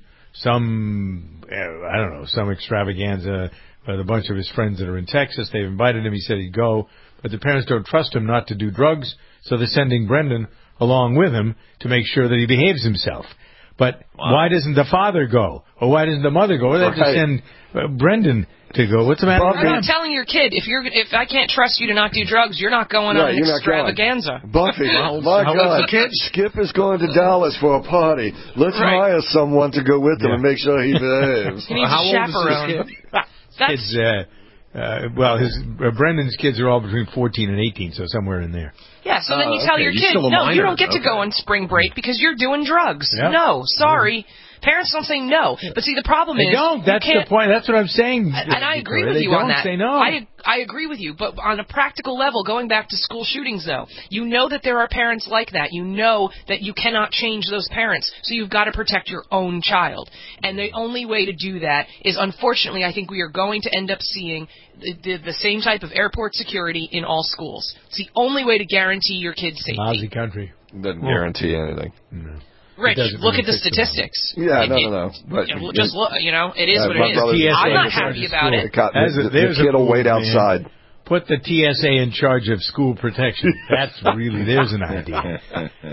some, uh, I don't know, some extravaganza with a bunch of his friends that are in Texas. They've invited him. He said he'd go, but the parents don't trust him not to do drugs, so they're sending Brendan along with him to make sure that he behaves himself. But Wow. why doesn't the father go? Or why doesn't the mother go? Or they have to Right. send uh, Brendan to go. What's the matter with I'm that? not telling your kid if you're if I can't trust you to not do drugs, you're not going Right, on an you're not going. extravaganza. Buffy, How- my how old's God, the kid? Skip is going to Dallas for a party. Let's Right. hire someone to go with him Yeah. and make sure he behaves. He needs How a old is this chaperone. kid? That's Kids, uh, uh, well, his uh, Brendan's kids are all between fourteen and eighteen, so somewhere in there. yeah. So then Oh, you tell okay. your He's kid, still a no, you minor. don't get to Okay. go on spring break because you're doing drugs. Yeah. No, sorry. Parents don't say no. But see, the problem They is don't. you That's the can't- point. That's what I'm saying. And I agree Victoria. with they you don't on that. Say no. I I agree with you, but on a practical level, going back to school shootings, though, you know that there are parents like that. You know that you cannot change those parents, so you've got to protect your own child. And the only way to do that is, unfortunately, I think we are going to end up seeing the, the, the same type of airport security in all schools. It's the only way to guarantee your kids' safety. Lousy country. Doesn't guarantee anything. No. Rich, doesn't look really at the fix the problem. statistics. Yeah, It- no, it- no, no. But you know, just look, you know, it is Uh, what my it brother's is. I'm in not charge happy of about school. it. the, There's a- the, there's the a kid will rule, wait man. outside. Put the T S A in charge of school protection. That's really, there's an idea.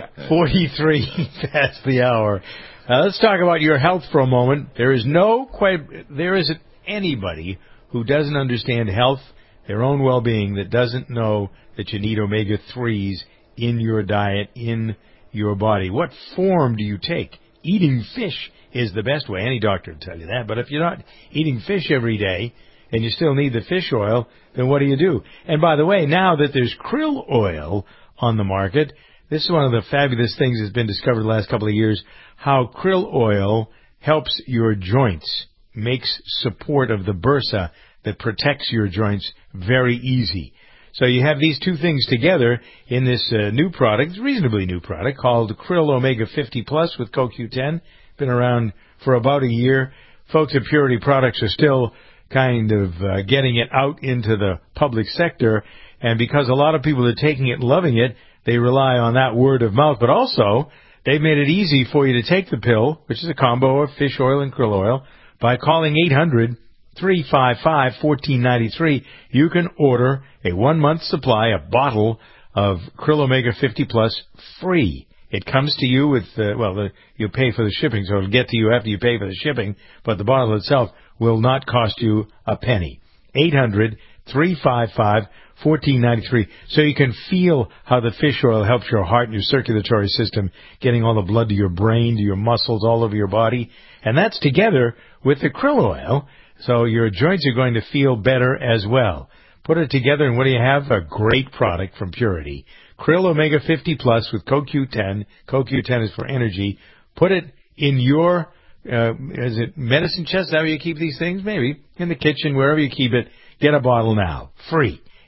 forty-three past the hour. Uh, let's talk about your health for a moment. There is no, quite, there isn't anybody who doesn't understand health, their own well-being, that doesn't know that you need omega threes in your diet, in your body. What form do you take? Eating fish is the best way. Any doctor will tell you that. But if you're not eating fish every day and you still need the fish oil, then what do you do? And by the way, now that there's krill oil on the market, this is one of the fabulous things that's been discovered the last couple of years, how krill oil helps your joints, makes support of the bursa that protects your joints very easy. So you have these two things together in this uh, new product, reasonably new product, called Krill Omega fifty Plus with Co Q ten. Been around for about a year. Folks at Purity Products are still kind of uh, getting it out into the public sector. And because a lot of people are taking it and loving it, they rely on that word of mouth. But also, they've made it easy for you to take the pill, which is a combo of fish oil and krill oil, by calling eight hundred, three five five, one four nine three. You can order a one-month supply, a bottle of Krill Omega fifty Plus free. It comes to you with, uh, well, the, you pay for the shipping, so it'll get to you after you pay for the shipping, but the bottle itself will not cost you a penny. eight hundred, three five five, one four nine three. So you can feel how the fish oil helps your heart and your circulatory system, getting all the blood to your brain, to your muscles, all over your body. And that's together with the krill oil, so your joints are going to feel better as well. Put it together, and what do you have? A great product from Purity. Krill Omega fifty Plus with Co Q ten. Co Q ten is for energy. Put it in your, uh, is it medicine chest? Is that where you keep these things? Maybe. In the kitchen, wherever you keep it. Get a bottle now. Free.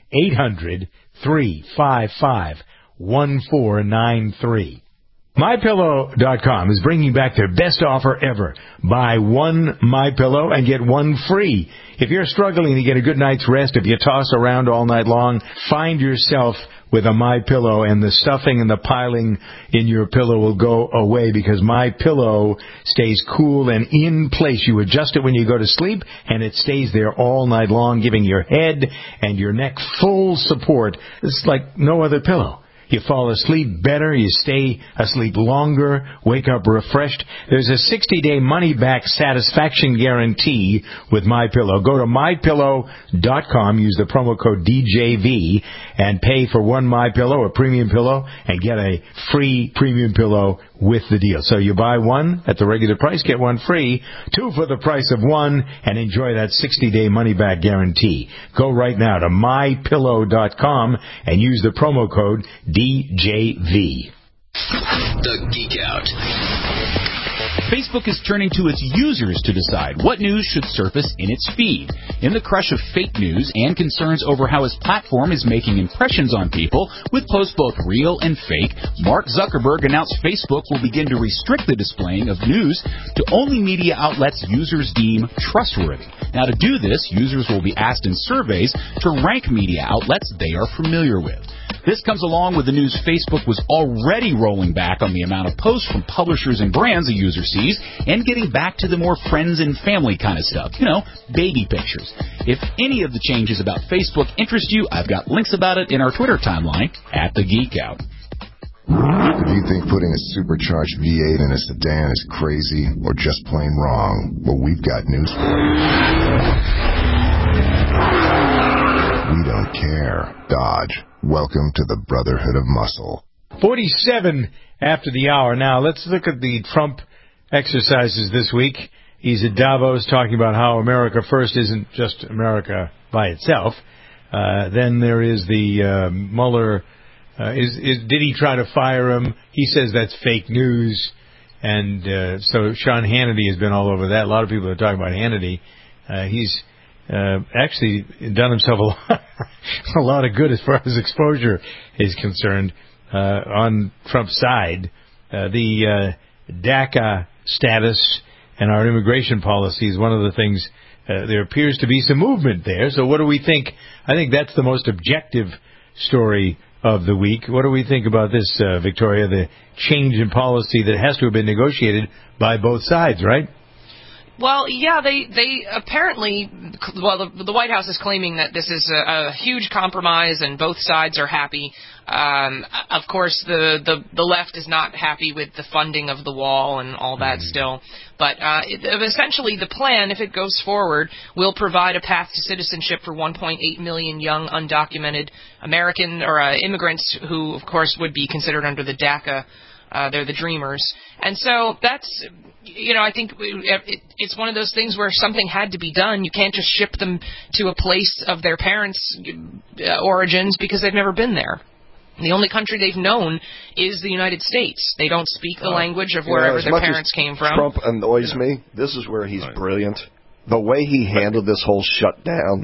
eight hundred, three five five, one four nine three. My Pillow dot com is bringing back their best offer ever. Buy one MyPillow and get one free. If you're struggling to get a good night's rest, if you toss around all night long, find yourself with a MyPillow, and the stuffing and the piling in your pillow will go away because MyPillow stays cool and in place. You adjust it when you go to sleep, and it stays there all night long, giving your head and your neck full support. It's like no other pillow. You fall asleep better, you stay asleep longer, wake up refreshed. There's a sixty-day money-back satisfaction guarantee with MyPillow. Go to My Pillow dot com, use the promo code D J V, and pay for one MyPillow, a premium pillow, and get a free premium pillow with the deal. So you buy one at the regular price, get one free, two for the price of one, and enjoy that sixty-day money-back guarantee. Go right now to My Pillow dot com and use the promo code D J V. The Geek Out. Facebook is turning to its users to decide what news should surface in its feed. In the crush of fake news and concerns over how his platform is making impressions on people with posts both real and fake, Mark Zuckerberg announced Facebook will begin to restrict the displaying of news to only media outlets users deem trustworthy. Now, to do this, users will be asked in surveys to rank media outlets they are familiar with. This comes along with the news Facebook was already rolling back on the amount of posts from publishers and brands a user sees and getting back to the more friends and family kind of stuff. You know, baby pictures. If any of the changes about Facebook interest you, I've got links about it in our Twitter timeline at The Geek Out. If you think putting a supercharged V eight in a sedan is crazy or just plain wrong, well, we've got news for you. We don't care. Dodge. Welcome to the Brotherhood of Muscle. forty-seven after the hour. Now, let's look at the Trump exercises this week. He's at Davos talking about how America First isn't just America by itself. Uh, then there is the uh, Mueller. Uh, is, is, did he try to fire him? He says that's fake news. And uh, so Sean Hannity has been all over that. A lot of people are talking about Hannity. Uh, he's uh, actually done himself a lot, a lot of good as far as exposure is concerned uh, on Trump's side. Uh, the uh, DACA status and our immigration policy is one of the things. Uh, there appears to be some movement there. So what do we think? I think that's the most objective story of the week. What do we think about this, uh, Victoria, the change in policy that has to have been negotiated by both sides, right? Well, yeah, they they apparently, well, the, the White House is claiming that this is a, a huge compromise and both sides are happy. Um, of course, the, the, the left is not happy with the funding of the wall and all that mm-hmm. still. But uh, it, essentially, the plan, if it goes forward, will provide a path to citizenship for one point eight million young undocumented American or uh, immigrants who, of course, would be considered under the DACA. Uh, they're the Dreamers. And so that's, you know, I think it, it, it's one of those things where something had to be done. You can't just ship them to a place of their parents' uh, origins because they've never been there. The only country they've known is the United States. They don't speak the language of wherever you know, their parents came from. Trump annoys me. This is where he's brilliant. The way he handled this whole shutdown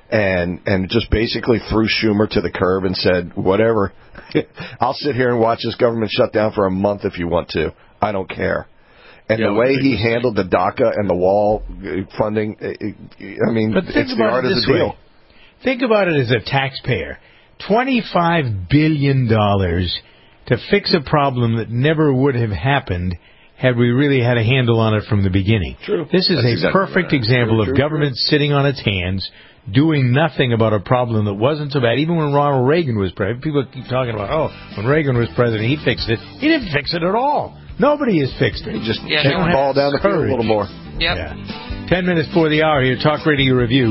and and just basically threw Schumer to the curb and said, whatever, I'll sit here and watch this government shut down for a month if you want to. I don't care. And yeah, the way he handled the DACA and the wall funding, I mean, but think it's the about art it of this the deal. Way. Think about it as a taxpayer. twenty-five billion dollars to fix a problem that never would have happened had we really had a handle on it from the beginning. True. This is That's a exactly perfect right. example true, of true, government true. sitting on its hands, doing nothing about a problem that wasn't so bad. Even when Ronald Reagan was president, people keep talking about, oh, when Reagan was president, he fixed it. He didn't fix it at all. Nobody has fixed it. He just yeah, kicked the ball down the field a little more. Yep. Yeah. Ten minutes before the hour here, Talk Radio Review.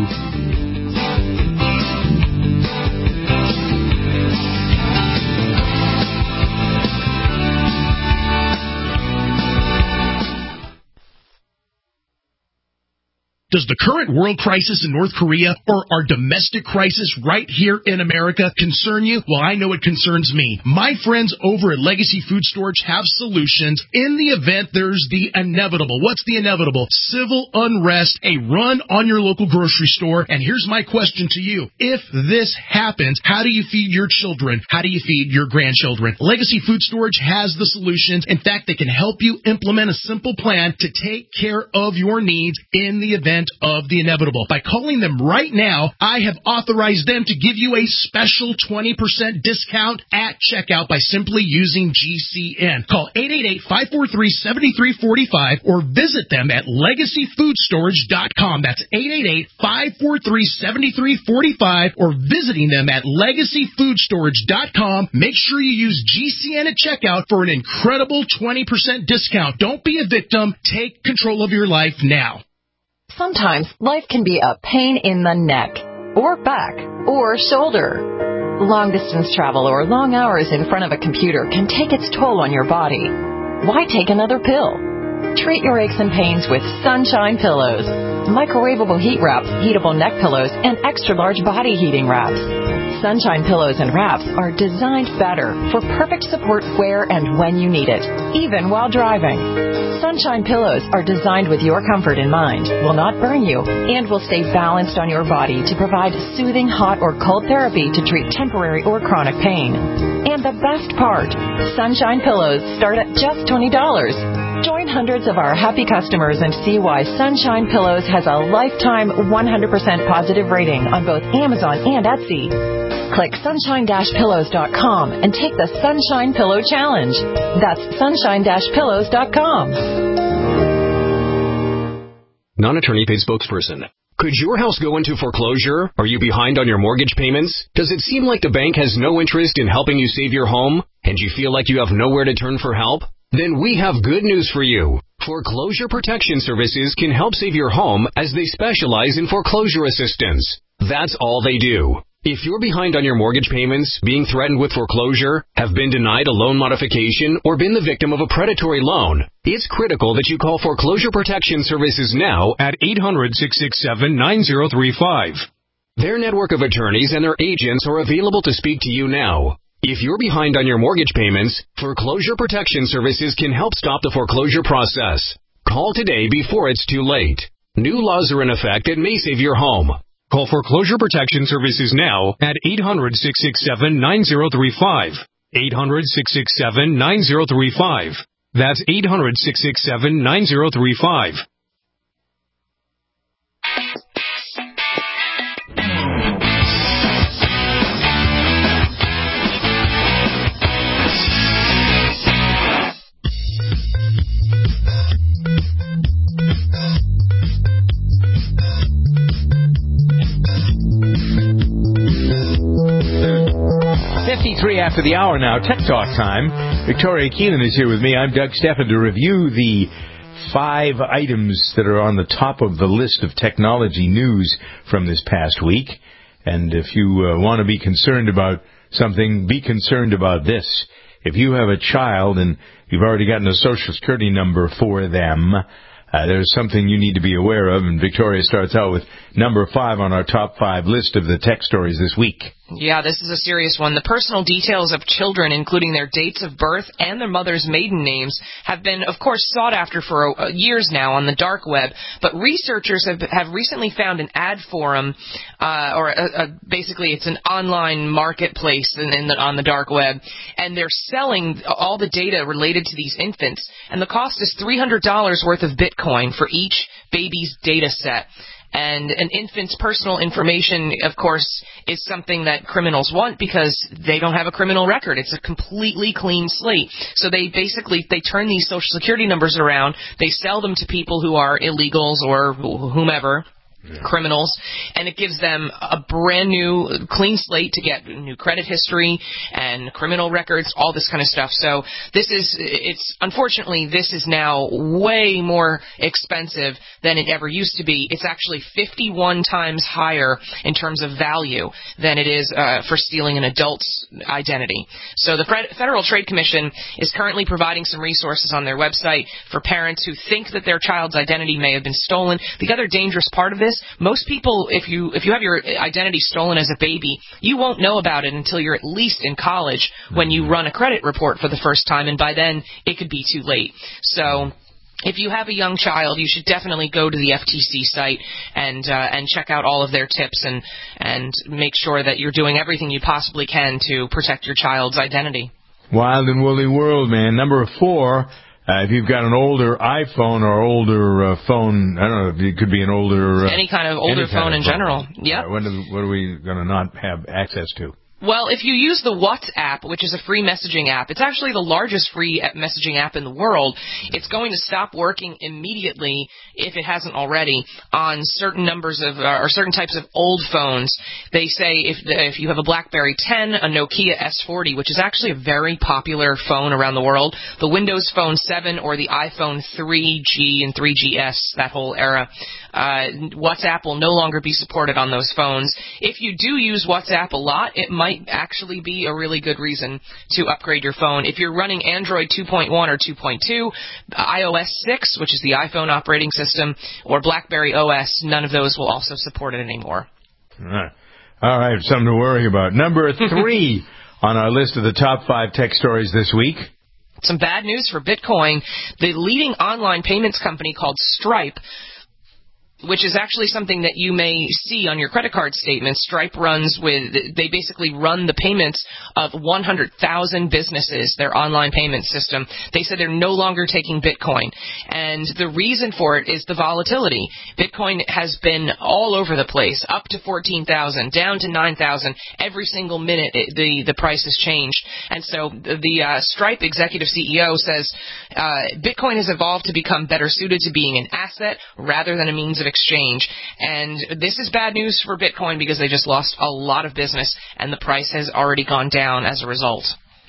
Does the current world crisis in North Korea or our domestic crisis right here in America concern you? Well, I know it concerns me. My friends over at Legacy Food Storage have solutions in the event there's the inevitable. What's the inevitable? Civil unrest, a run on your local grocery store. And here's my question to you. If this happens, how do you feed your children? How do you feed your grandchildren? Legacy Food Storage has the solutions. In fact, they can help you implement a simple plan to take care of your needs in the event of the inevitable. By calling them right now, I have authorized them to give you a special twenty percent discount at checkout by simply using G C N. Call eight eight eight, five four three, seven three four five or visit them at legacy food storage dot com. That's eight eight eight, five four three, seven three four five or visiting them at legacy food storage dot com. Make sure you use G C N at checkout for an incredible twenty percent discount. Don't be a victim. Take control of your life now. Sometimes life can be a pain in the neck, or back, or shoulder. Long-distance travel or long hours in front of a computer can take its toll on your body. Why take another pill? Treat your aches and pains with Sunshine Pillows. Microwavable heat wraps, heatable neck pillows, and extra-large body heating wraps. Sunshine Pillows and wraps are designed better for perfect support where and when you need it, even while driving. Sunshine Pillows are designed with your comfort in mind, will not burn you, and will stay balanced on your body to provide soothing hot or cold therapy to treat temporary or chronic pain. And the best part, Sunshine Pillows start at just twenty dollars. Join hundreds of our happy customers and see why Sunshine Pillows has a lifetime one hundred percent positive rating on both Amazon and Etsy. Click sunshine dash pillows dot com and take the Sunshine Pillow Challenge. That's sunshine dash pillows dot com. Non-attorney paid spokesperson. Could your house go into foreclosure? Are you behind on your mortgage payments? Does it seem like the bank has no interest in helping you save your home? And you feel like you have nowhere to turn for help? Then we have good news for you. Foreclosure Protection Services can help save your home as they specialize in foreclosure assistance. That's all they do. If you're behind on your mortgage payments, being threatened with foreclosure, have been denied a loan modification, or been the victim of a predatory loan, it's critical that you call Foreclosure Protection Services now at eight hundred, six six seven, nine zero three five. Their network of attorneys and their agents are available to speak to you now. If you're behind on your mortgage payments, Foreclosure Protection Services can help stop the foreclosure process. Call today before it's too late. New laws are in effect that may save your home. Call Foreclosure Protection Services now at eight hundred, six six seven, nine zero three five. eight hundred, six six seven, nine zero three five. That's eight hundred, six six seven, nine zero three five. fifty-three after the hour now, Tech Talk time. Victoria Keenan is here with me. I'm Doug Steffen to review the five items that are on the top of the list of technology news from this past week. And if you uh, want to be concerned about something, be concerned about this. If you have a child and you've already gotten a Social Security number for them, Uh, there's something you need to be aware of, and Victoria starts out with number five on our top five list of the tech stories this week. Yeah, this is a serious one. The personal details of children, including their dates of birth and their mother's maiden names, have been, of course, sought after for uh, years now on the dark web. But researchers have, have recently found an ad forum, uh, or a, a, basically it's an online marketplace in, in the, on the dark web, and they're selling all the data related to these infants. And the cost is three hundred dollars worth of Bitcoin for each baby's data set. And an infant's personal information, of course, is something that criminals want because they don't have a criminal record. It's a completely clean slate. So they basically, they turn these Social Security numbers around. They sell them to people who are illegals or whomever. Yeah. Criminals, and it gives them a brand new clean slate to get new credit history and criminal records, all this kind of stuff. So this is, it's, unfortunately, this is now way more expensive than it ever used to be. It's actually fifty-one times higher in terms of value than it is uh, for stealing an adult's identity. So the Federal Trade Commission is currently providing some resources on their website for parents who think that their child's identity may have been stolen. The other dangerous part of this, most people, if you if you have your identity stolen as a baby, you won't know about it until you're at least in college when you run a credit report for the first time, and by then it could be too late. So if you have a young child, you should definitely go to the F T C site and uh, and check out all of their tips and and make sure that you're doing everything you possibly can to protect your child's identity. Wild and woolly world, man. Number four. Uh, if you've got an older iPhone or older uh, phone, I don't know, it could be an older... Uh, any kind of older phone in phone. general. Yep. Uh, what, are, what are we going to not have access to? Well, if you use the WhatsApp, which is a free messaging app, it's actually the largest free messaging app in the world. It's going to stop working immediately, if it hasn't already, on certain numbers of, uh, or certain types of old phones. They say if the, if you have a BlackBerry ten, a Nokia S forty, which is actually a very popular phone around the world, the Windows Phone seven or the iPhone three G and three G S, that whole era, uh, WhatsApp will no longer be supported on those phones. If you do use WhatsApp a lot, it might actually be a really good reason to upgrade your phone. If you're running Android two point one or two point two, i O S six, which is the iPhone operating system, or BlackBerry O S, none of those will also support it anymore. All right. All right, something to worry about. Number three on our list of the top five tech stories this week. Some bad news for Bitcoin. The leading online payments company called Stripe, which is actually something that you may see on your credit card statement. Stripe runs with, they basically run the payments of one hundred thousand businesses, their online payment system. They said they're no longer taking Bitcoin. And the reason for it is the volatility. Bitcoin has been all over the place, up to fourteen thousand, down to nine thousand. Every single minute it, the, the price has changed. And so the, the uh, Stripe executive C E O says uh, Bitcoin has evolved to become better suited to being an asset rather than a means of exchange. And this is bad news for Bitcoin because they just lost a lot of business and the price has already gone down as a result.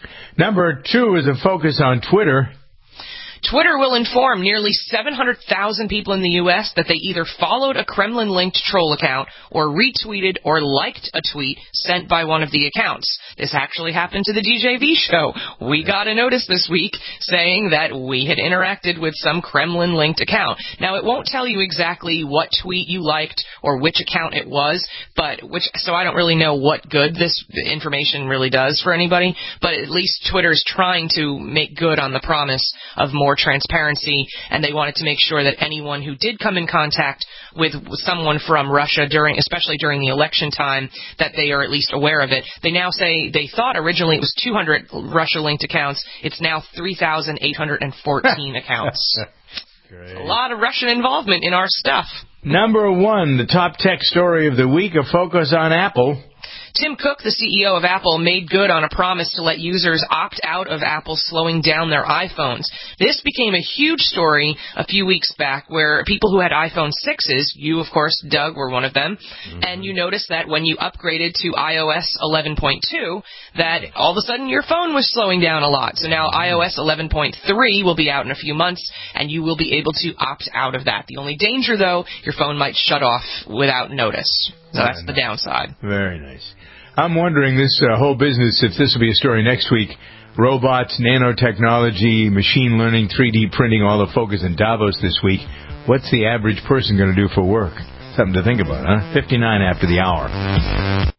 Number two is a focus on Twitter. Twitter will inform nearly seven hundred thousand people in the U S that they either followed a Kremlin-linked troll account or retweeted or liked a tweet sent by one of the accounts. This actually happened to the D J V show. We got a notice this week saying that we had interacted with some Kremlin-linked account. Now, it won't tell you exactly what tweet you liked or which account it was, but which so I don't really know what good this information really does for anybody, but at least Twitter's trying to make good on the promise of more transparency, and they wanted to make sure that anyone who did come in contact with someone from Russia, during, especially during the election time, that they are at least aware of it. They now say they thought originally it was two hundred Russia-linked accounts. It's now three thousand eight hundred fourteen accounts. Great. A lot of Russian involvement in our stuff. Number one, the top tech story of the week, a focus on Apple. Tim Cook, the C E O of Apple, made good on a promise to let users opt out of Apple slowing down their iPhones. This became a huge story a few weeks back where people who had iPhone sixes, you, of course, Doug, were one of them, mm-hmm. and you noticed that when you upgraded to i O S eleven point two, that all of a sudden your phone was slowing down a lot. So now i O S eleven point three will be out in a few months, and you will be able to opt out of that. The only danger, though, your phone might shut off without notice. So that's the downside. Very nice. I'm wondering, this uh, whole business, if this will be a story next week, robots, nanotechnology, machine learning, three D printing, all the focus in Davos this week. What's the average person going to do for work? Something to think about, huh? fifty-nine after the hour.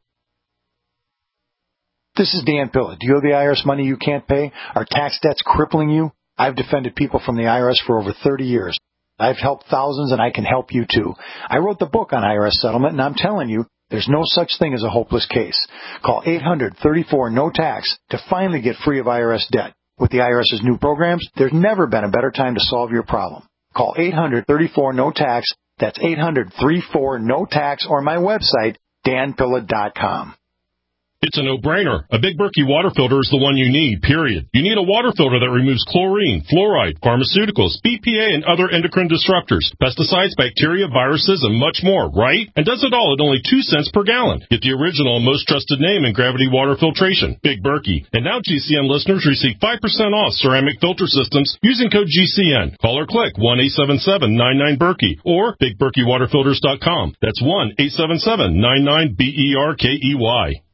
This is Dan Pilla. Do you owe the I R S money you can't pay? Are tax debts crippling you? I've defended people from the I R S for over thirty years. I've helped thousands, and I can help you, too. I wrote the book on I R S settlement, and I'm telling you, there's no such thing as a hopeless case. Call eight hundred thirty-four no tax to finally get free of I R S debt. With the IRS's new programs, there's never been a better time to solve your problem. Call eight hundred thirty-four no tax. That's eight hundred thirty-four no tax, or my website, dan pilla dot com. It's a no-brainer. A Big Berkey water filter is the one you need, period. You need a water filter that removes chlorine, fluoride, pharmaceuticals, B P A, and other endocrine disruptors, pesticides, bacteria, viruses, and much more, right? And does it all at only two cents per gallon. Get the original and most trusted name in gravity water filtration, Big Berkey. And now G C N listeners receive five percent off ceramic filter systems using code G C N. Call or click one eight seven seven nine nine Berkey or big berkey water filters dot com. That's one eight seven seven nine nine B E R K E Y.